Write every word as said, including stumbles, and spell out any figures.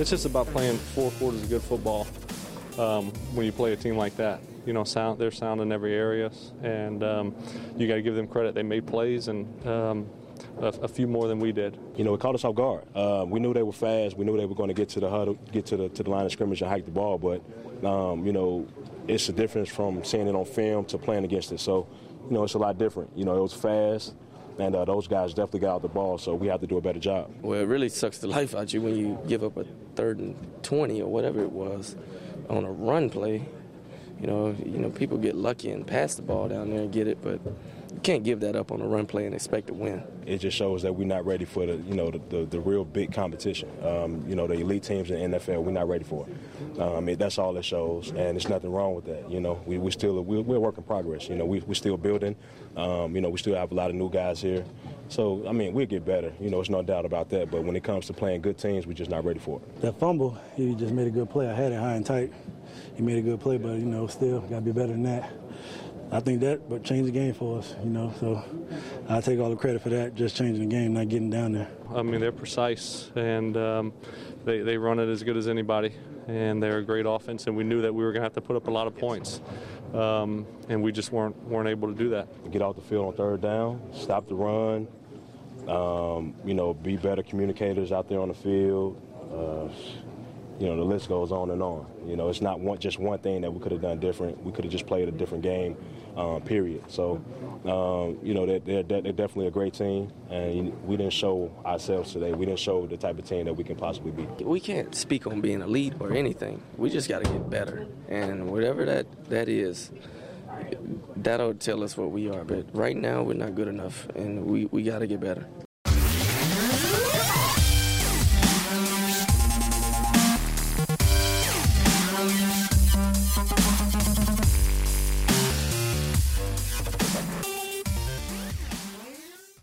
it's just about playing four quarters of good football um, when you play a team like that. You know, sound they're sound in every area, and um, you got to give them credit. They made plays and um, a, a few more than we did. You know, it caught us off guard. Uh, we knew they were fast. We knew they were going to get to the huddle, get to the to the line of scrimmage and hike the ball. But um, you know, it's a difference from seeing it on film to playing against it. So, you know, it's a lot different. You know, it was fast. And uh, those guys definitely got out the ball, so we have to do a better job. Well, it really sucks the life out you when you give up a third and twenty or whatever it was on a run play. You know, you know, people get lucky and pass the ball down there and get it, but you can't give that up on a run play and expect to win. It just shows that we're not ready for the, you know, the, the, the real big competition. Um, you know, the elite teams in the N F L, we're not ready for it. Um, I mean, that's all it shows, and there's nothing wrong with that. You know, we we still we're, we're a work in progress. You know, we we're still building. Um, you know, we still have a lot of new guys here. So, I mean, we'll get better. You know, there's no doubt about that. But when it comes to playing good teams, we're just not ready for it. That fumble, he just made a good play. I had it high and tight. He made a good play, but, you know, still got to be better than that. I think that but changed the game for us, you know. So I take all the credit for that, just changing the game, not getting down there. I mean, they're precise, and um, they, they run it as good as anybody, and they're a great offense, and we knew that we were going to have to put up a lot of points, um, and we just weren't weren't able to do that. Get off the field on third down, stop the run, um, you know, be better communicators out there on the field. Uh, You know, the list goes on and on. You know, it's not one, just one thing that we could have done different. We could have just played a different game, um, period. So, um, you know, they're, they're, they're definitely a great team, and we didn't show ourselves today. We didn't show the type of team that we can possibly be. We can't speak on being elite or anything. We just got to get better. And whatever that, that is, that'll tell us what we are. But right now, we're not good enough, and we, we got to get better.